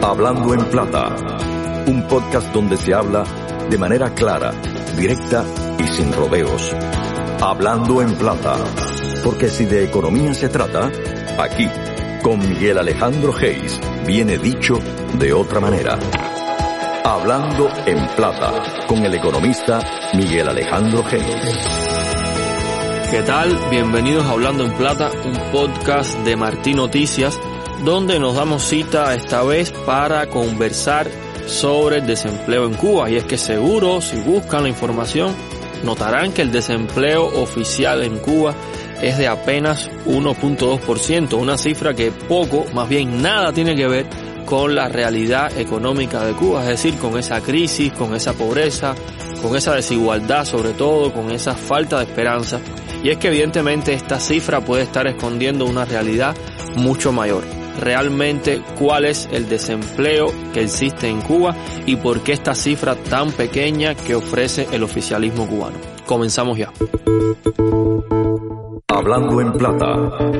Hablando en Plata, un podcast donde se habla de manera clara, directa y sin rodeos. Hablando en Plata, porque si de economía se trata, aquí, con Miguel Alejandro Geis, viene dicho de otra manera. Hablando en Plata, con el economista Miguel Alejandro Geis. ¿Qué tal? Bienvenidos a Hablando en Plata, un podcast de Martí Noticias, donde nos damos cita esta vez para conversar sobre el desempleo en Cuba. Y es que seguro, si buscan la información, notarán que el desempleo oficial en Cuba es de apenas 1.2%, una cifra que poco, más bien nada tiene que ver con la realidad económica de Cuba, es decir, con esa crisis, con esa pobreza, con esa desigualdad, sobre todo con esa falta de esperanza. Y es que evidentemente esta cifra puede estar escondiendo una realidad mucho mayor. Realmente, ¿cuál es el desempleo que existe en Cuba y por qué esta cifra tan pequeña que ofrece el oficialismo cubano? Comenzamos ya. Hablando en Plata,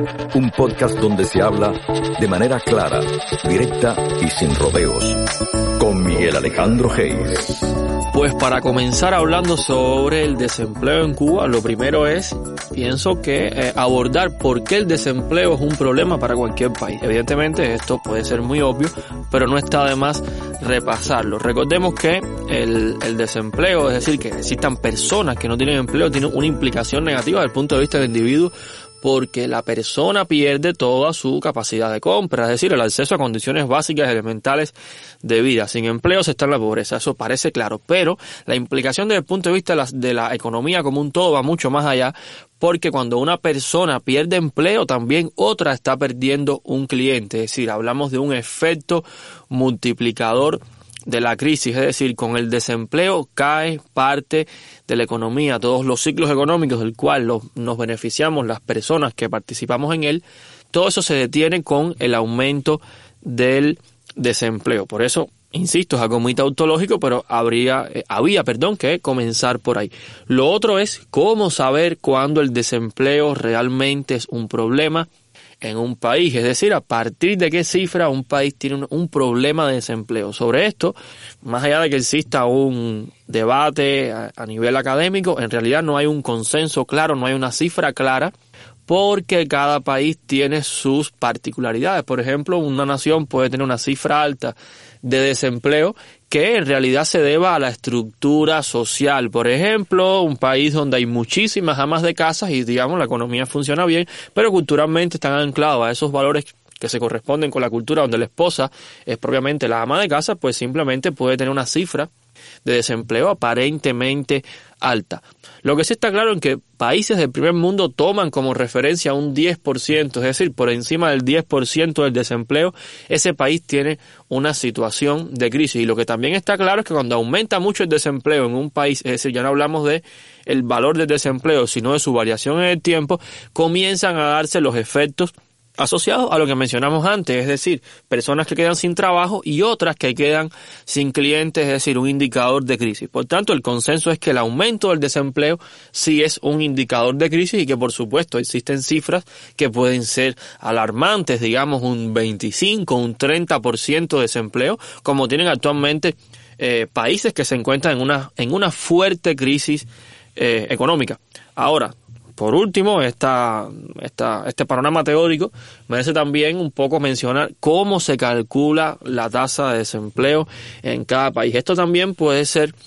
un podcast donde se habla de manera clara, directa y sin rodeos, con Miguel Alejandro Geis. Pues para comenzar hablando sobre el desempleo en Cuba, lo primero es, pienso que abordar por qué el desempleo es un problema para cualquier país. Evidentemente esto puede ser muy obvio, pero no está de más repasarlo. Recordemos que el desempleo, es decir, que existan personas que no tienen empleo, tiene una implicación negativa desde el punto de vista del individuo, porque la persona pierde toda su capacidad de compra, es decir, el acceso a condiciones básicas elementales de vida. Sin empleo se está en la pobreza, eso parece claro, pero la implicación desde el punto de vista de la economía como un todo va mucho más allá, porque cuando una persona pierde empleo, también otra está perdiendo un cliente, es decir, hablamos de un efecto multiplicador de la crisis, es decir, con el desempleo cae parte de la economía, todos los ciclos económicos del cual nos beneficiamos las personas que participamos en él, todo eso se detiene con el aumento del desempleo. Por eso, insisto, es algo muy tautológico, pero había que comenzar por ahí. Lo otro es cómo saber cuándo el desempleo realmente es un problema en un país, es decir, a partir de qué cifra un país tiene un problema de desempleo. Sobre esto, más allá de que exista un debate a nivel académico, en realidad no hay un consenso claro, no hay una cifra clara, porque cada país tiene sus particularidades. Por ejemplo, una nación puede tener una cifra alta de desempleo que en realidad se deba a la estructura social. Por ejemplo, un país donde hay muchísimas amas de casa y, digamos, la economía funciona bien, pero culturalmente están anclados a esos valores que se corresponden con la cultura donde la esposa es propiamente la ama de casa, pues simplemente puede tener una cifra de desempleo aparentemente alta. Lo que sí está claro es que países del primer mundo toman como referencia un 10%, es decir, por encima del 10% del desempleo, ese país tiene una situación de crisis. Y lo que también está claro es que cuando aumenta mucho el desempleo en un país, es decir, ya no hablamos de el valor del desempleo, sino de su variación en el tiempo, comienzan a darse los efectos asociados a lo que mencionamos antes, es decir, personas que quedan sin trabajo y otras que quedan sin clientes, es decir, un indicador de crisis. Por tanto, el consenso es que el aumento del desempleo sí es un indicador de crisis y que, por supuesto, existen cifras que pueden ser alarmantes, digamos un 25, un 30% de desempleo, como tienen actualmente países que se encuentran en una fuerte crisis económica. Ahora, por último, este panorama teórico merece también un poco mencionar cómo se calcula la tasa de desempleo en cada país. Esto también puede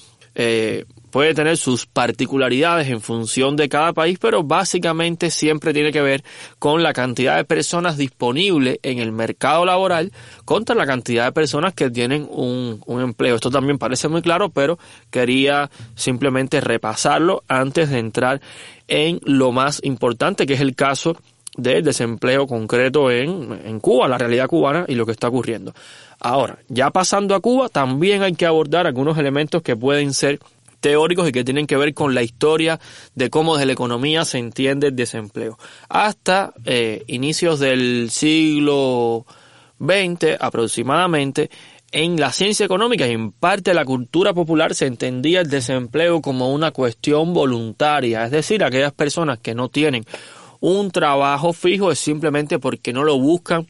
tener sus particularidades en función de cada país, pero básicamente siempre tiene que ver con la cantidad de personas disponibles en el mercado laboral contra la cantidad de personas que tienen un empleo. Esto también parece muy claro, pero quería simplemente repasarlo antes de entrar en lo más importante, que es el caso del desempleo concreto en Cuba, la realidad cubana y lo que está ocurriendo. Ahora, ya pasando a Cuba, también hay que abordar algunos elementos que pueden ser teóricos y que tienen que ver con la historia de cómo desde la economía se entiende el desempleo. Hasta inicios del siglo XX aproximadamente, en la ciencia económica y en parte de la cultura popular se entendía el desempleo como una cuestión voluntaria, es decir, aquellas personas que no tienen un trabajo fijo es simplemente porque no lo buscan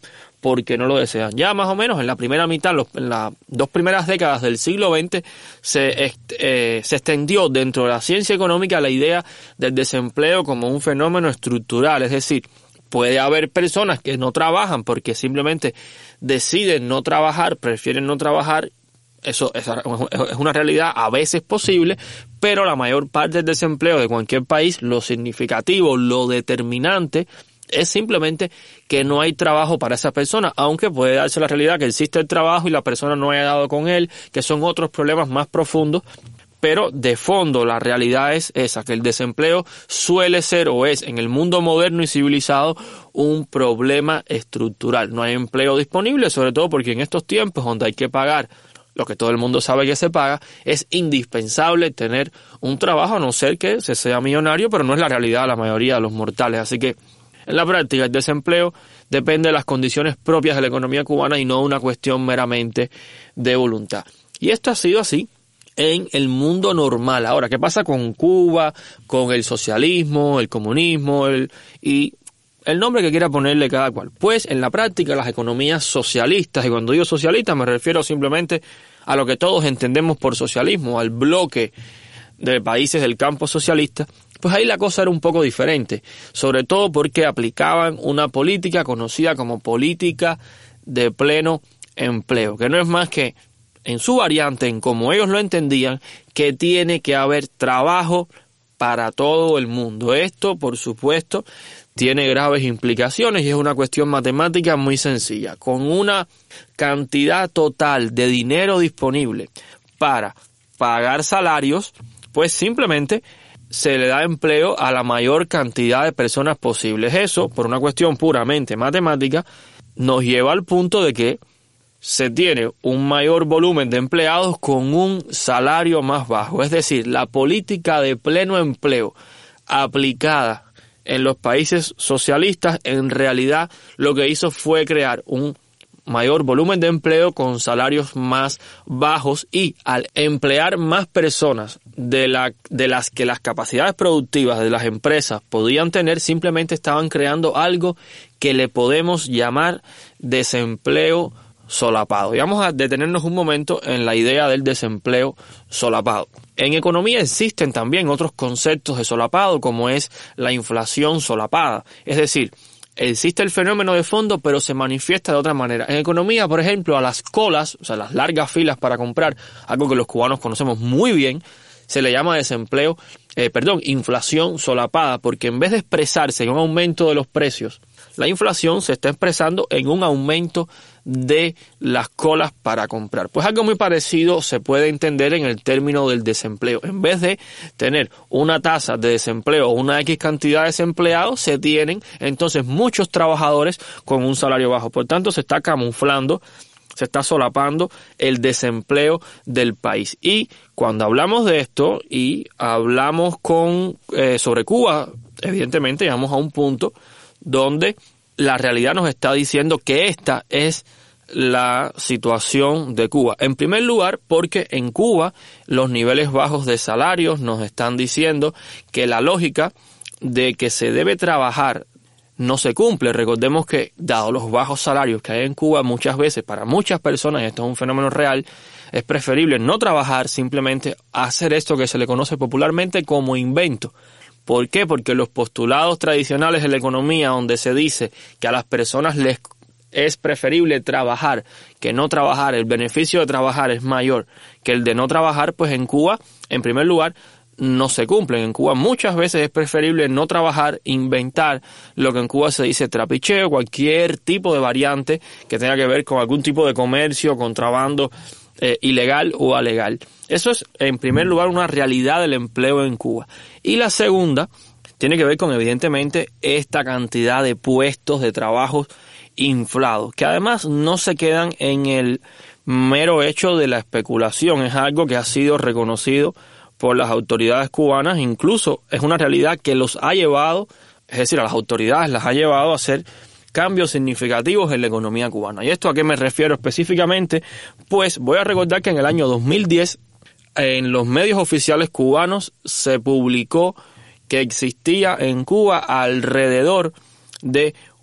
porque no lo desean. Ya más o menos en la primera mitad, en las 2 primeras décadas del siglo XX, se extendió dentro de la ciencia económica la idea del desempleo como un fenómeno estructural, es decir, puede haber personas que no trabajan porque simplemente deciden no trabajar, prefieren no trabajar. Eso es una realidad a veces posible, pero la mayor parte del desempleo de cualquier país, lo significativo, lo determinante, es simplemente que no hay trabajo para esa persona, aunque puede darse la realidad que existe el trabajo y la persona no haya dado con él, que son otros problemas más profundos, pero de fondo la realidad es esa, que el desempleo suele ser o es en el mundo moderno y civilizado un problema estructural. No hay empleo disponible, sobre todo porque en estos tiempos donde hay que pagar lo que todo el mundo sabe que se paga, es indispensable tener un trabajo, a no ser que se sea millonario, pero no es la realidad de la mayoría de los mortales. Así que, en la práctica, el desempleo depende de las condiciones propias de la economía cubana y no una cuestión meramente de voluntad. Y esto ha sido así en el mundo normal. Ahora, ¿qué pasa con Cuba, con el socialismo, el comunismo y el nombre que quiera ponerle cada cual? Pues en la práctica las economías socialistas, y cuando digo socialistas me refiero simplemente a lo que todos entendemos por socialismo, al bloque de países del campo socialista, pues ahí la cosa era un poco diferente, sobre todo porque aplicaban una política conocida como política de pleno empleo, que no es más que, en su variante, en como ellos lo entendían, que tiene que haber trabajo para todo el mundo. Esto, por supuesto, tiene graves implicaciones y es una cuestión matemática muy sencilla. Con una cantidad total de dinero disponible para pagar salarios, pues simplemente se le da empleo a la mayor cantidad de personas posibles. Eso, por una cuestión puramente matemática, nos lleva al punto de que se tiene un mayor volumen de empleados con un salario más bajo. Es decir, la política de pleno empleo aplicada en los países socialistas, en realidad lo que hizo fue crear un mayor volumen de empleo con salarios más bajos, y al emplear más personas de las que las capacidades productivas de las empresas podían tener, simplemente estaban creando algo que le podemos llamar desempleo solapado. Y vamos a detenernos un momento en la idea del desempleo solapado. En economía existen también otros conceptos de solapado, como es la inflación solapada. Es decir, existe el fenómeno de fondo, pero se manifiesta de otra manera. En economía, por ejemplo, a las colas, o sea, las largas filas para comprar, algo que los cubanos conocemos muy bien, se le llama inflación solapada, porque en vez de expresarse en un aumento de los precios, la inflación se está expresando en un aumento de las colas para comprar. Pues algo muy parecido se puede entender en el término del desempleo. En vez de tener una tasa de desempleo o una X cantidad de desempleados, se tienen entonces muchos trabajadores con un salario bajo. Por tanto, se está camuflando, se está solapando el desempleo del país. Y cuando hablamos de esto y hablamos sobre Cuba, evidentemente llegamos a un punto donde la realidad nos está diciendo que esta es la situación de Cuba. En primer lugar, porque en Cuba los niveles bajos de salarios nos están diciendo que la lógica de que se debe trabajar no se cumple. Recordemos que, dado los bajos salarios que hay en Cuba, muchas veces para muchas personas, y esto es un fenómeno real, es preferible no trabajar, simplemente hacer esto que se le conoce popularmente como invento. ¿Por qué? Porque los postulados tradicionales de la economía, donde se dice que a las personas les es preferible trabajar que no trabajar, el beneficio de trabajar es mayor que el de no trabajar, pues en Cuba, en primer lugar, no se cumplen. En Cuba muchas veces es preferible no trabajar, inventar lo que en Cuba se dice trapicheo, cualquier tipo de variante que tenga que ver con algún tipo de comercio, contrabando, ilegal o alegal. Eso es, en primer lugar, una realidad del empleo en Cuba. Y la segunda tiene que ver con, evidentemente, esta cantidad de puestos de trabajo inflados, que además no se quedan en el mero hecho de la especulación. Es algo que ha sido reconocido por las autoridades cubanas, incluso es una realidad que los ha llevado, es decir, a las autoridades las ha llevado a hacer cambios significativos en la economía cubana. ¿Y esto a qué me refiero específicamente? Pues voy a recordar que en el año 2010, en los medios oficiales cubanos, se publicó que existía en Cuba alrededor de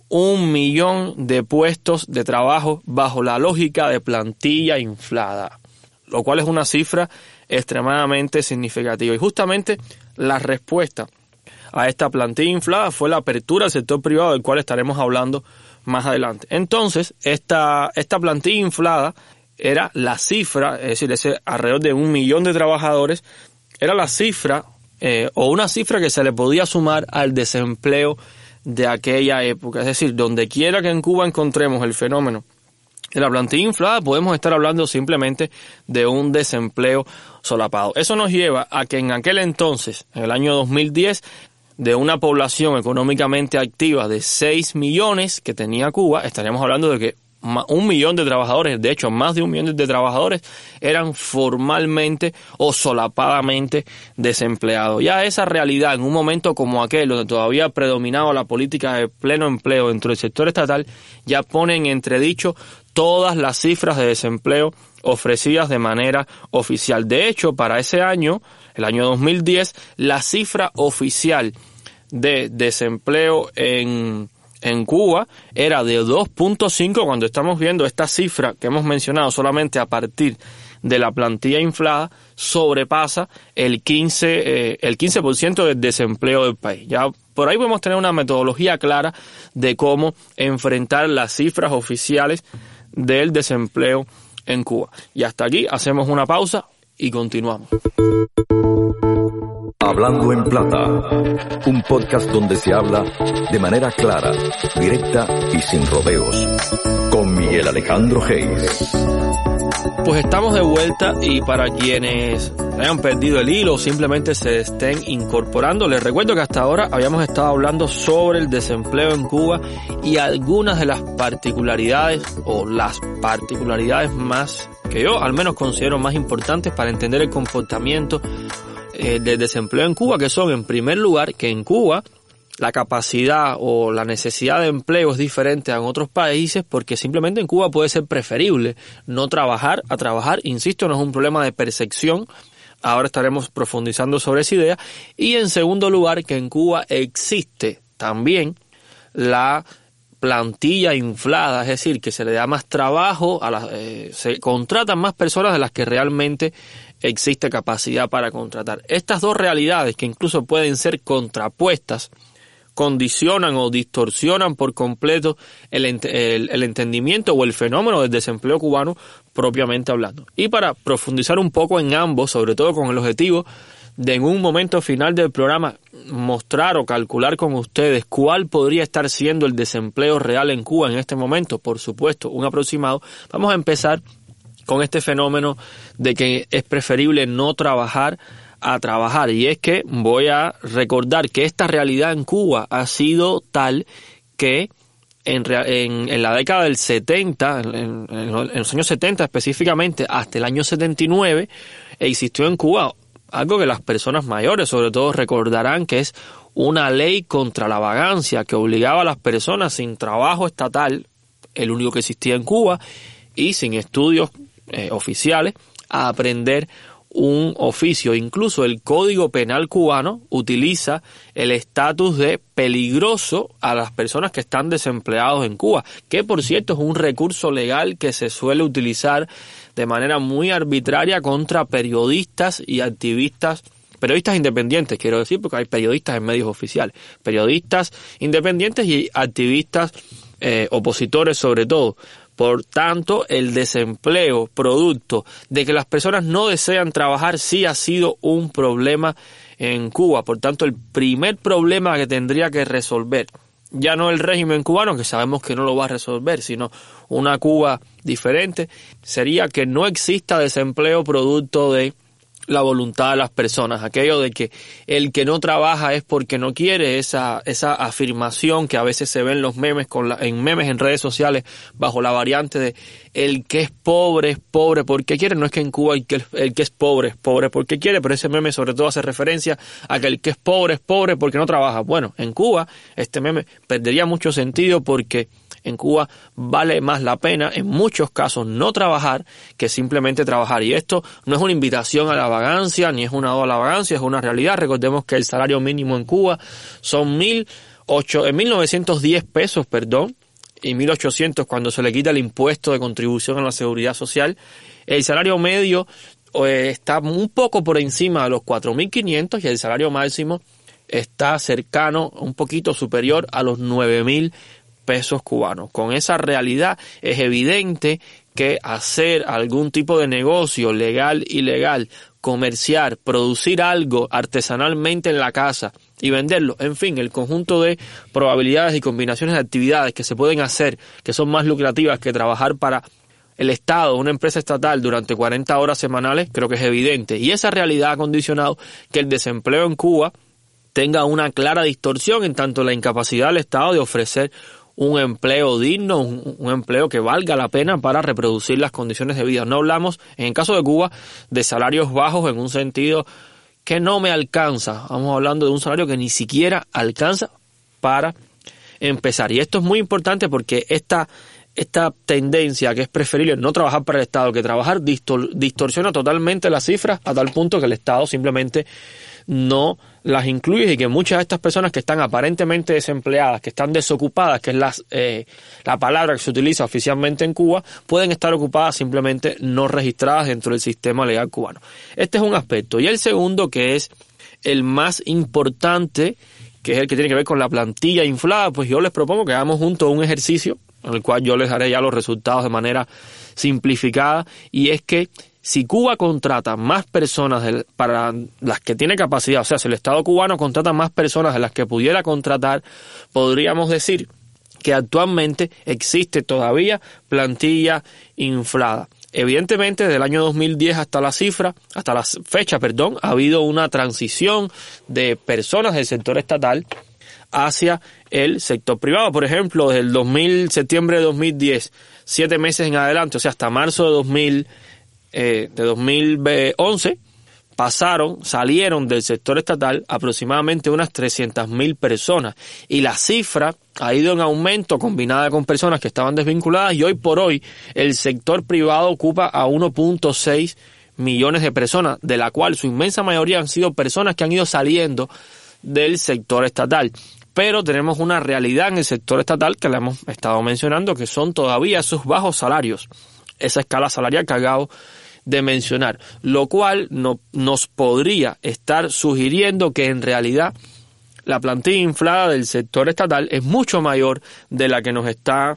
1 millón de puestos de trabajo bajo la lógica de plantilla inflada, lo cual es una cifra extremadamente significativa. Y justamente la respuesta a esta plantilla inflada fue la apertura del sector privado, del cual estaremos hablando más adelante. Entonces, esta plantilla inflada era la cifra, es decir, ese alrededor de 1 millón de trabajadores, era la cifra o una cifra que se le podía sumar al desempleo de aquella época. Es decir, donde quiera que en Cuba encontremos el fenómeno de la plantilla inflada, podemos estar hablando simplemente de un desempleo solapado. Eso nos lleva a que en aquel entonces, en el año 2010, de una población económicamente activa de 6 millones que tenía Cuba, estaríamos hablando de que 1 millón de trabajadores, de hecho más de 1 millón de trabajadores, eran formalmente o solapadamente desempleados. Ya esa realidad en un momento como aquel, donde todavía predominaba la política de pleno empleo dentro del sector estatal, ya pone en entredicho todas las cifras de desempleo ofrecidas de manera oficial. De hecho, para ese año, el año 2010, la cifra oficial de desempleo en Cuba era de 2.5, cuando estamos viendo esta cifra que hemos mencionado solamente a partir de la plantilla inflada, sobrepasa el 15% del desempleo del país. Ya por ahí podemos tener una metodología clara de cómo enfrentar las cifras oficiales del desempleo en Cuba. Y hasta aquí hacemos una pausa y continuamos. Hablando en Plata, un podcast donde se habla de manera clara, directa y sin rodeos, con Miguel Alejandro Hayes. Pues estamos de vuelta, y para quienes hayan perdido el hilo o simplemente se estén incorporando, les recuerdo que hasta ahora habíamos estado hablando sobre el desempleo en Cuba y algunas de las particularidades o las particularidades más que yo al menos considero más importantes para entender el comportamiento del desempleo en Cuba, que son, en primer lugar, que en Cuba la capacidad o la necesidad de empleo es diferente a en otros países, porque simplemente en Cuba puede ser preferible no trabajar a trabajar. Insisto, no es un problema de percepción. Ahora estaremos profundizando sobre esa idea. Y en segundo lugar, que en Cuba existe también la plantilla inflada, es decir, que se le da más trabajo, se contratan más personas de las que realmente existe capacidad para contratar. Estas dos realidades, que incluso pueden ser contrapuestas, condicionan o distorsionan por completo el entendimiento o el fenómeno del desempleo cubano propiamente hablando. Y para profundizar un poco en ambos, sobre todo con el objetivo de en un momento final del programa mostrar o calcular con ustedes cuál podría estar siendo el desempleo real en Cuba en este momento, por supuesto, un aproximado, vamos a empezar con este fenómeno de que es preferible no trabajar a trabajar. Y es que voy a recordar que esta realidad en Cuba ha sido tal que en la década del 70, en los años 70 específicamente, hasta el año 79, existió en Cuba algo que las personas mayores sobre todo recordarán, que es una ley contra la vagancia que obligaba a las personas sin trabajo estatal, el único que existía en Cuba, y sin estudios oficiales, a aprender un oficio. Incluso el Código Penal cubano utiliza el estatus de peligroso a las personas que están desempleados en Cuba, que por cierto es un recurso legal que se suele utilizar de manera muy arbitraria contra periodistas y activistas, periodistas independientes, quiero decir, porque hay periodistas en medios oficiales, periodistas independientes y activistas opositores sobre todo. Por tanto, el desempleo producto de que las personas no desean trabajar sí ha sido un problema en Cuba. Por tanto, el primer problema que tendría que resolver, ya no el régimen cubano, que sabemos que no lo va a resolver, sino una Cuba diferente, sería que no exista desempleo producto de la voluntad de las personas, aquello de que el que no trabaja es porque no quiere, esa afirmación que a veces se ve en los memes, en memes en redes sociales, bajo la variante de el que es pobre porque quiere. No es que en Cuba el que es pobre porque quiere, pero ese meme sobre todo hace referencia a que el que es pobre porque no trabaja. Bueno, en Cuba este meme perdería mucho sentido, porque en Cuba vale más la pena, en muchos casos, no trabajar que simplemente trabajar. Y esto no es una invitación a la vagancia, ni es una oda a la vagancia, es una realidad. Recordemos que el salario mínimo en Cuba son 1.000 1.910 pesos, y 1.800 cuando se le quita el impuesto de contribución a la seguridad social. El salario medio está un poco por encima de los 4.500 y el salario máximo está cercano, un poquito superior a los 9.000 pesos cubanos. Con esa realidad es evidente que hacer algún tipo de negocio legal, ilegal, comerciar, producir algo artesanalmente en la casa y venderlo, en fin, el conjunto de probabilidades y combinaciones de actividades que se pueden hacer, que son más lucrativas que trabajar para el Estado, una empresa estatal durante 40 horas semanales, creo que es evidente. Y esa realidad ha condicionado que el desempleo en Cuba tenga una clara distorsión en tanto la incapacidad del Estado de ofrecer un empleo digno, un empleo que valga la pena para reproducir las condiciones de vida. No hablamos, en el caso de Cuba, de salarios bajos en un sentido que no me alcanza. Estamos hablando de un salario que ni siquiera alcanza para empezar. Y esto es muy importante porque esta tendencia que es preferible no trabajar para el Estado que trabajar distorsiona totalmente las cifras a tal punto que el Estado simplemente no las incluye y que muchas de estas personas que están aparentemente desempleadas, que están desocupadas, que es la palabra que se utiliza oficialmente en Cuba, pueden estar ocupadas simplemente no registradas dentro del sistema legal cubano. Este es un aspecto. Y el segundo, que es el más importante, que es el que tiene que ver con la plantilla inflada, pues yo les propongo que hagamos juntos un ejercicio en el cual yo les daré ya los resultados de manera simplificada, y es que si Cuba contrata más personas para las que tiene capacidad, o sea, si el Estado cubano contrata más personas de las que pudiera contratar, podríamos decir que actualmente existe todavía plantilla inflada. Evidentemente, desde el año 2010 hasta la fecha, ha habido una transición de personas del sector estatal hacia el sector privado. Por ejemplo, desde el septiembre de 2010, 7 meses en adelante, o sea, hasta marzo de 2011, salieron del sector estatal aproximadamente unas 300.000 personas. Y la cifra ha ido en aumento combinada con personas que estaban desvinculadas, y hoy por hoy el sector privado ocupa a 1.6 millones de personas, de la cual su inmensa mayoría han sido personas que han ido saliendo del sector estatal. Pero tenemos una realidad en el sector estatal que la hemos estado mencionando, que son todavía esos bajos salarios, esa escala salarial que acabo de mencionar, lo cual nos podría estar sugiriendo que en realidad la plantilla inflada del sector estatal es mucho mayor de la que nos está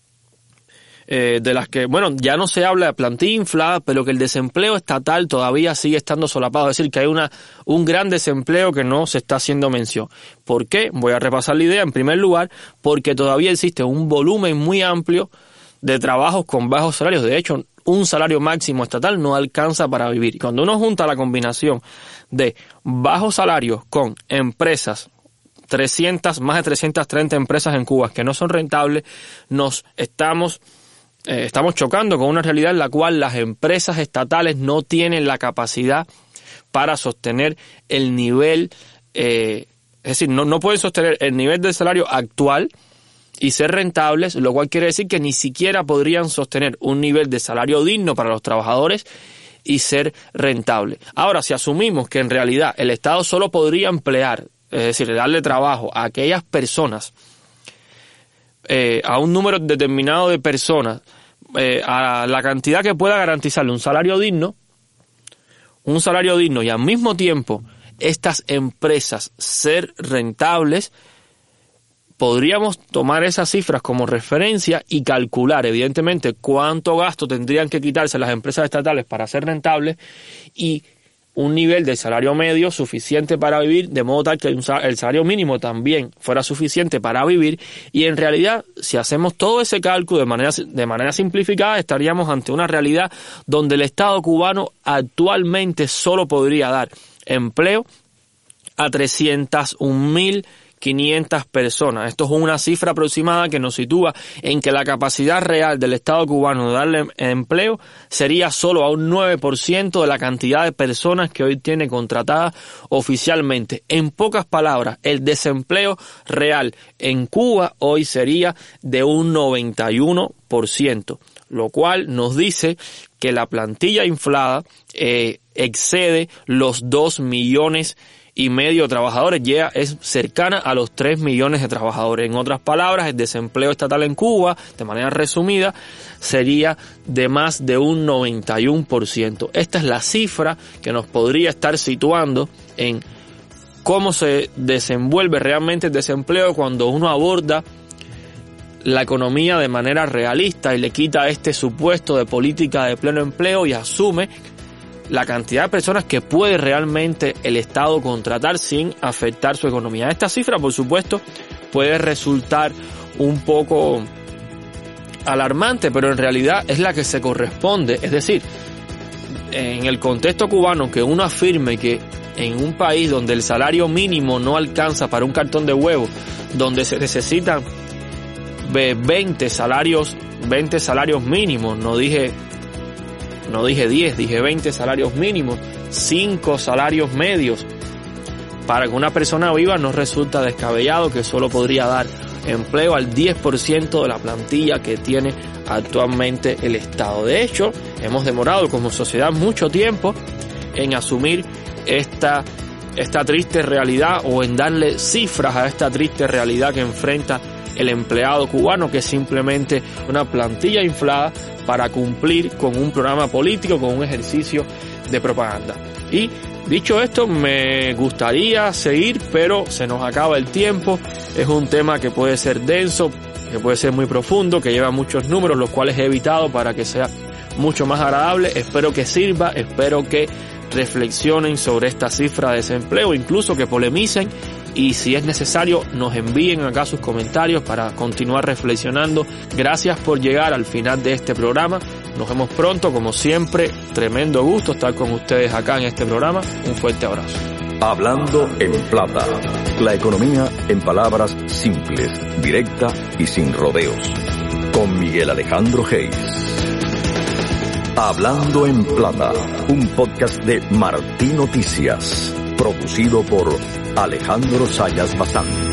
ya no se habla de plantilla inflada, pero que el desempleo estatal todavía sigue estando solapado, es decir, que hay un gran desempleo que no se está haciendo mención. ¿Por qué? Voy a repasar la idea. En primer lugar, porque todavía existe un volumen muy amplio de trabajos con bajos salarios. De hecho, un salario máximo estatal no alcanza para vivir. Y cuando uno junta la combinación de bajos salarios con empresas, más de 330 empresas en Cuba que no son rentables, estamos chocando con una realidad en la cual las empresas estatales no tienen la capacidad para sostener el nivel, es decir, no pueden sostener el nivel del salario actual y ser rentables, lo cual quiere decir que ni siquiera podrían sostener un nivel de salario digno para los trabajadores y ser rentable. Ahora, si asumimos que en realidad el Estado solo podría emplear, es decir, darle trabajo a aquellas personas, a un número determinado de personas, a la cantidad que pueda garantizarle un salario digno y al mismo tiempo estas empresas ser rentables, podríamos tomar esas cifras como referencia y calcular evidentemente cuánto gasto tendrían que quitarse las empresas estatales para ser rentables y un nivel de salario medio suficiente para vivir, de modo tal que el salario mínimo también fuera suficiente para vivir. Y en realidad, si hacemos todo ese cálculo de manera simplificada, estaríamos ante una realidad donde el Estado cubano actualmente solo podría dar empleo a 301.500 personas. Esto es una cifra aproximada que nos sitúa en que la capacidad real del Estado cubano de darle empleo sería solo a un 9% de la cantidad de personas que hoy tiene contratadas oficialmente. En pocas palabras, el desempleo real en Cuba hoy sería de un 91%, lo cual nos dice que la plantilla inflada excede los 2,5 millones de trabajadores, ya es cercana a los 3 millones de trabajadores. En otras palabras, el desempleo estatal en Cuba, de manera resumida, sería de más de un 91%. Esta es la cifra que nos podría estar situando en cómo se desenvuelve realmente el desempleo cuando uno aborda la economía de manera realista y le quita este supuesto de política de pleno empleo y asume la cantidad de personas que puede realmente el Estado contratar sin afectar su economía. Esta cifra, por supuesto, puede resultar un poco alarmante, pero en realidad es la que se corresponde. Es decir, en el contexto cubano, que uno afirme que en un país donde el salario mínimo no alcanza para un cartón de huevo, donde se necesitan 20 salarios mínimos, no dije 10, dije 20 salarios mínimos, 5 salarios medios, para que una persona viva, no resulta descabellado que solo podría dar empleo al 10% de la plantilla que tiene actualmente el Estado. De hecho, hemos demorado como sociedad mucho tiempo en asumir esta triste realidad, o en darle cifras a esta triste realidad que enfrenta el empleado cubano, que es simplemente una plantilla inflada para cumplir con un programa político, con un ejercicio de propaganda. Y dicho esto, me gustaría seguir, pero se nos acaba el tiempo. Es un tema que puede ser denso, que puede ser muy profundo, que lleva muchos números, los cuales he evitado para que sea mucho más agradable. Espero que sirva, espero que reflexionen sobre esta cifra de desempleo, incluso que polemicen, y si es necesario nos envíen acá sus comentarios para continuar reflexionando. Gracias por llegar al final de este programa. Nos vemos pronto, como siempre, tremendo gusto estar con ustedes acá en este programa. Un fuerte abrazo. Hablando en plata, la economía en palabras simples, directa y sin rodeos, con Miguel Alejandro Hayes. Hablando en plata, un podcast de Martí Noticias, producido por Alejandro Sayas Bazán.